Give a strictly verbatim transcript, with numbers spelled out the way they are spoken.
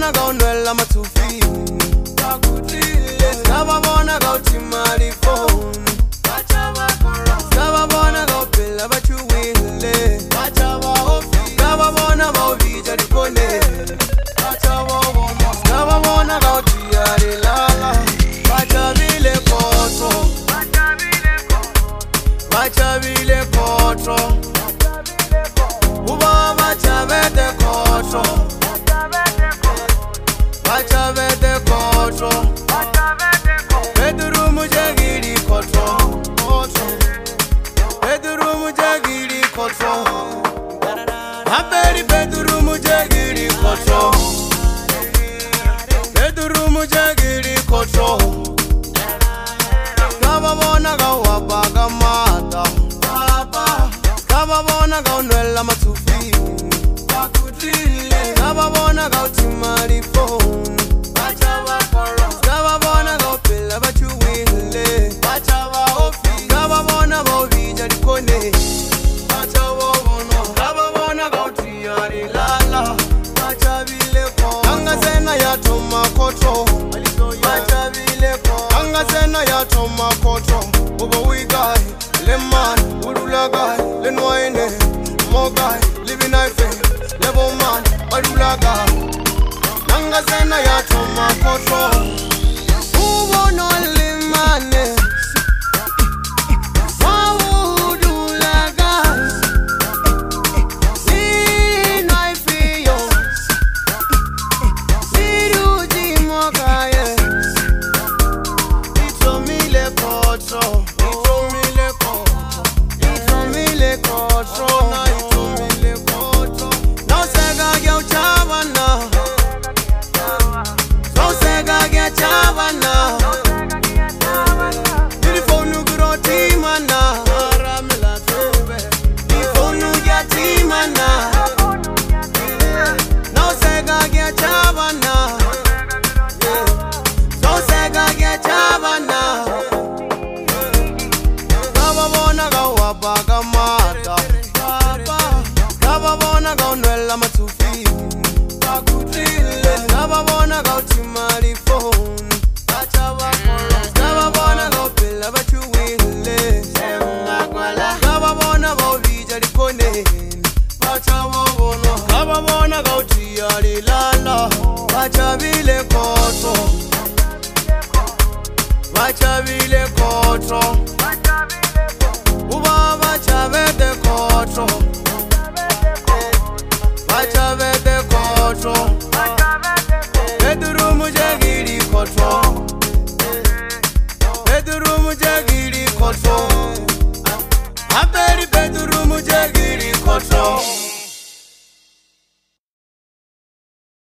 Skababona gaunwela matufi Skababona gautimali phone Skababona gaupila bachuwile Skababona gauvija likone Skababona gautiari lala Bachavile kotro Bachavile kotro Uba bachavete kotro Bachavete kotro Bedroom jagiri kotro Bedroom jagiri kotro Haberi bedroom jagiri kotro Bedroom jagiri kotro Skababona gawabaga mata Skababona gaunwela matufi Skababona gautimali phone Skababona gaupila bachuwile Skababona gauvija likone Skababona gautiari lala Kanga sena ya toma kotro Kanga sena ya toma kotro Uba wigai, le man, ulula guy, le noine Mo guy, living life, level man, ulula guy Kanga sena ya toma kotro Ubo no limane Wawudula guy Si noifi yo Si ruji mokaye Itomile kotro Itomile kotro Itomile kotro Na itomile kotro No sega gya uchavana No sega gya chavana Telefonu gro timana Aramela tebe Telefonu gya timana No sega gya chavana No sega gya chavana Skababona gawabaga mata Skababona gaunwela matufi Skababona gautimali phone Skababona gaupila bachuwile Skababona gauvija likone Skababona gautiari lala Bachavile kotro